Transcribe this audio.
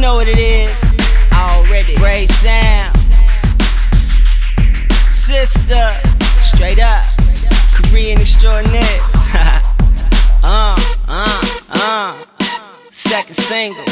know what it is already. Brave Sound, sister, straight up, Korean extraordinaires. Second single.